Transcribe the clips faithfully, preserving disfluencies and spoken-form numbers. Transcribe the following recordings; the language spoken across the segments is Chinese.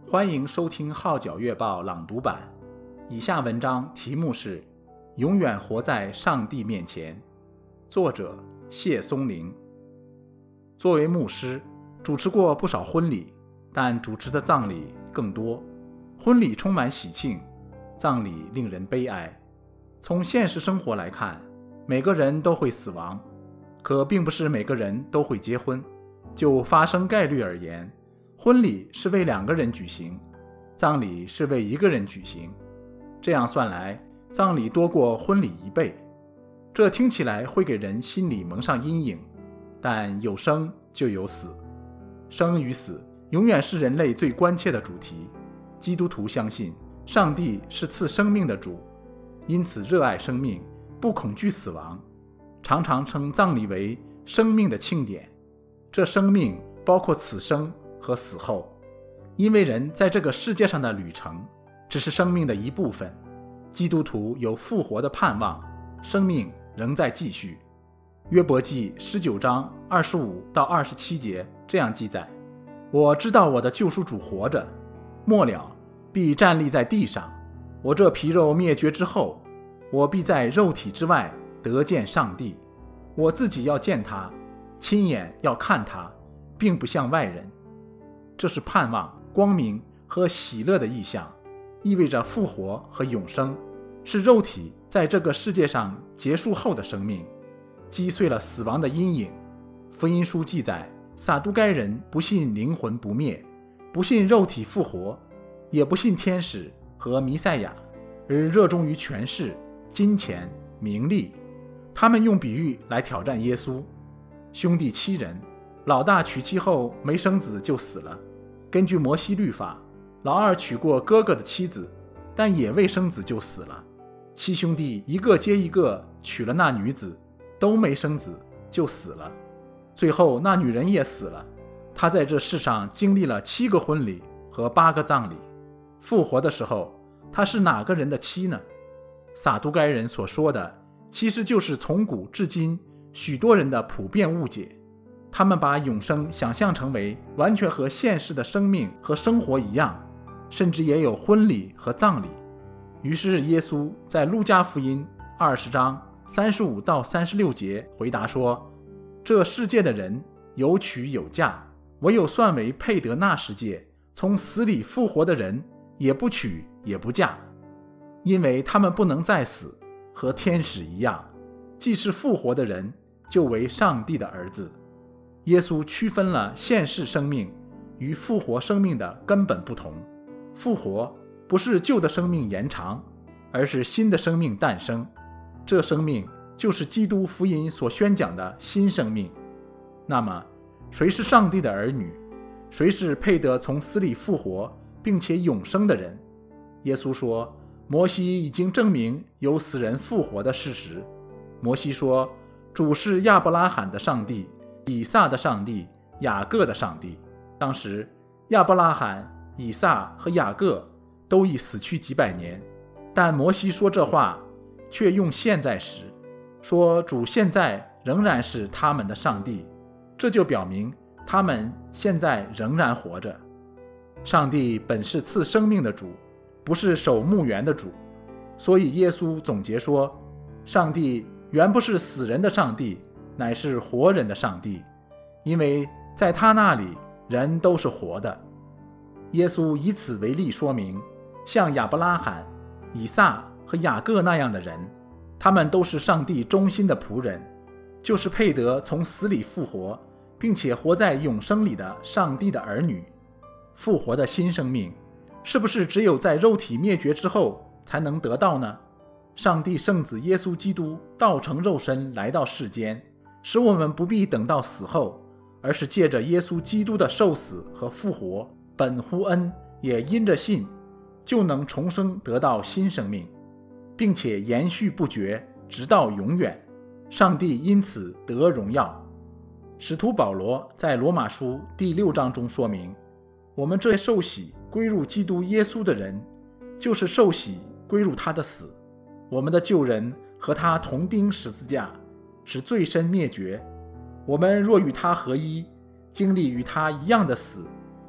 欢迎收听号角月报朗读版。以下文章题目是《永远活在上帝面前》，作者谢松龄。作为牧师，主持过不少婚礼，但主持的葬礼更多。婚礼充满喜庆，葬礼令人悲哀。从现实生活来看，每个人都会死亡，可并不是每个人都会结婚。就发生概率而言，婚礼是为两个人举行，葬礼是为一个人举行。这样算来，葬礼多过婚礼一倍。这听起来会给人心里蒙上阴影，但有生就有死，生与死永远是人类最关切的主题。基督徒相信上帝是赐生命的主，因此热爱生命，不恐惧死亡，常常称葬礼为生命的庆典。这生命包括此生和死后，因为人在这个世界上的旅程只是生命的一部分。基督徒有复活的盼望，生命仍在继续。约伯记十九章二十五到二十七节这样记载：我知道我的救赎主活着，末了必站立在地上。我这皮肉灭绝之后，我必在肉体之外得见上帝。我自己要见他，亲眼要看他，并不像外人。这是盼望、光明和喜乐的意象，意味着复活和永生，是肉体在这个世界上结束后的生命，击碎了死亡的阴影。福音书记载，撒都该人不信灵魂不灭，不信肉体复活，也不信天使和弥赛亚，而热衷于权势、金钱、名利。他们用比喻来挑战耶稣。兄弟七人，老大娶妻后没生子就死了。根据摩西律法，老二娶过哥哥的妻子，但也未生子就死了。七兄弟一个接一个娶了那女子，都没生子就死了。最后那女人也死了。她在这世上经历了七个婚礼和八个葬礼。复活的时候，她是哪个人的妻呢？撒都该人所说的其实就是从古至今许多人的普遍误解。他们把永生想象成为完全和现实的生命和生活一样，甚至也有婚礼和葬礼。于是耶稣在路加福音二十章三十五到三十六节回答说：这世界的人有娶有嫁，唯有算为配得那世界从死里复活的人，也不娶也不嫁，因为他们不能再死，和天使一样。既是复活的人，就为上帝的儿子。耶稣区分了现世生命与复活生命的根本不同。复活不是旧的生命延长，而是新的生命诞生。这生命就是基督福音所宣讲的新生命。那么，谁是上帝的儿女？谁是配得从死里复活并且永生的人？耶稣说，摩西已经证明有死人复活的事实。摩西说，主是亚伯拉罕的上帝，以撒的上帝，雅各的上帝。当时亚伯拉罕、以撒和雅各都已死去几百年，但摩西说这话却用现在时，说主现在仍然是他们的上帝，这就表明他们现在仍然活着。上帝本是赐生命的主，不是守墓园的主。所以耶稣总结说，上帝原不是死人的上帝，乃是活人的上帝，因为在他那里人都是活的。耶稣以此为例说明，像亚伯拉罕、以撒和雅各那样的人，他们都是上帝忠心的仆人，就是配得从死里复活并且活在永生里的上帝的儿女。复活的新生命是不是只有在肉体灭绝之后才能得到呢？上帝圣子耶稣基督道成肉身来到世间，使我们不必等到死后，而是借着耶稣基督的受死和复活，本乎恩，也因着信，就能重生得到新生命，并且延续不绝，直到永远。上帝因此得荣耀。使徒保罗在罗马书第六章中说明，我们这受洗归入基督耶稣的人，就是受洗归入他的死。我们的旧人和他同钉十字架，使罪身灭绝。我们若与他合一，经历与他一样的死，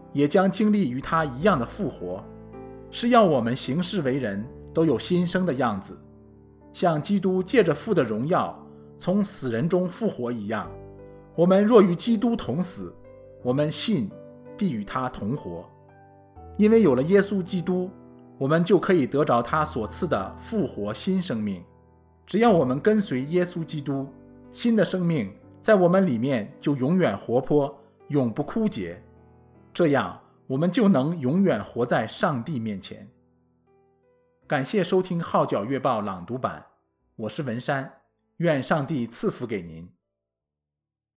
也将经历与他一样的复活，是要我们行事为人都有新生的样子，像基督借着父的荣耀从死人中复活一样。我们若与基督同死，我们信必与他同活。因为有了耶稣基督，我们就可以得着他所赐的复活新生命。只要我们跟随耶稣基督，新的生命在我们里面就永远活泼，永不枯竭。这样我们就能永远活在上帝面前。感谢收听号角月报朗读版，我是文山，愿上帝赐福给您。